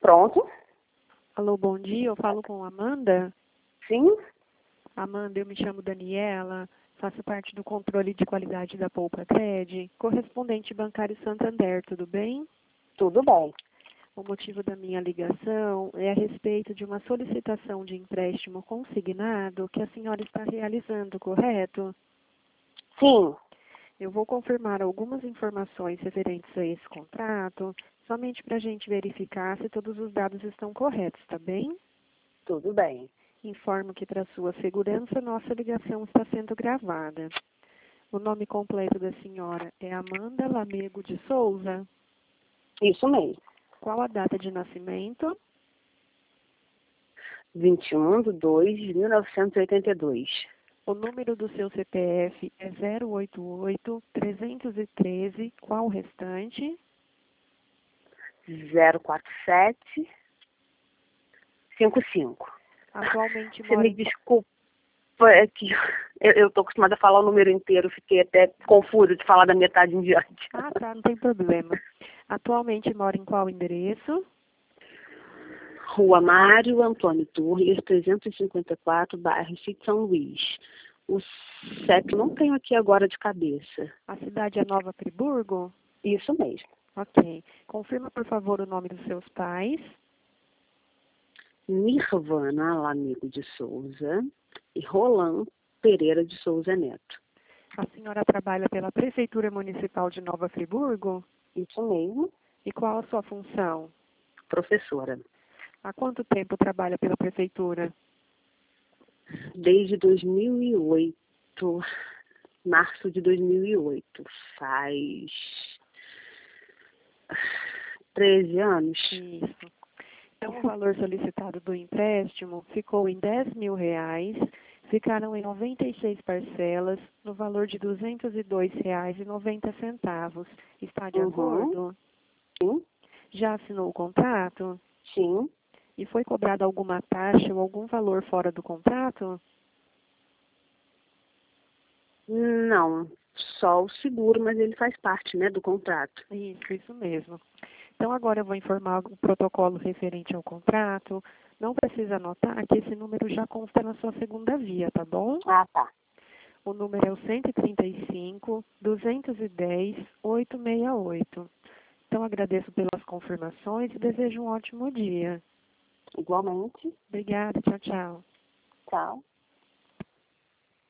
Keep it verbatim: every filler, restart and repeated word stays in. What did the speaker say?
Pronto? Alô, bom dia, eu falo com Amanda. Sim? Amanda, eu me chamo Daniela, faço parte do controle de qualidade da Poupa Cred, correspondente bancário Santander, tudo bem? Tudo bem. O motivo da minha ligação é a respeito de uma solicitação de empréstimo consignado que a senhora está realizando, correto? Sim, Eu vou confirmar algumas informações referentes a esse contrato, somente para a gente verificar se todos os dados estão corretos, tá bem? tudo bem. Informo que, para sua segurança, nossa ligação está sendo gravada. O nome completo da senhora é Amanda Lamego de Souza. Isso mesmo. Qual a data de nascimento? vinte e um de dois de mil novecentos e oitenta e dois. O número do seu C P F é zero oito oito, trezentos e treze. Qual o restante? zero quatro sete cinco cinco. Atualmente Você mora me em... desculpa, é que eu estou acostumada a falar o número inteiro, fiquei até confusa de falar da metade em diante. Ah, tá, não tem problema. Atualmente mora em qual endereço? Rua Mário Antônio Torres, trezentos e cinquenta e quatro, bairro Sítio São Luís. O C E P não tenho aqui agora de cabeça. A cidade é Nova Friburgo? Isso mesmo. Ok. Confirma, por favor, o nome dos seus pais. Nirvana Lamego de Souza e Roland Pereira de Souza Neto. A senhora trabalha pela Prefeitura Municipal de Nova Friburgo? Isso mesmo, E qual a sua função? professora. Há quanto tempo trabalha pela Prefeitura? Desde dois mil e oito, março de dois mil e oito, faz treze anos. Isso. Então, o valor solicitado do empréstimo ficou em dez mil reais, ficaram em noventa e seis parcelas, no valor de duzentos e dois reais e noventa centavos. Está de Uhum. acordo? Sim, Já assinou o contrato? sim. E foi cobrada alguma taxa ou algum valor fora do contrato? Não, só o seguro, mas ele faz parte, né, do contrato. Isso, isso mesmo. Então, agora eu vou informar o protocolo referente ao contrato. Não precisa anotar que esse número já consta na sua segunda via, tá bom? Ah, tá. O número é o cento e trinta e cinco, duzentos e dez, oitocentos e sessenta e oito. Então, agradeço pelas confirmações e desejo um ótimo dia. Igualmente. Obrigada, tchau, tchau. Tchau.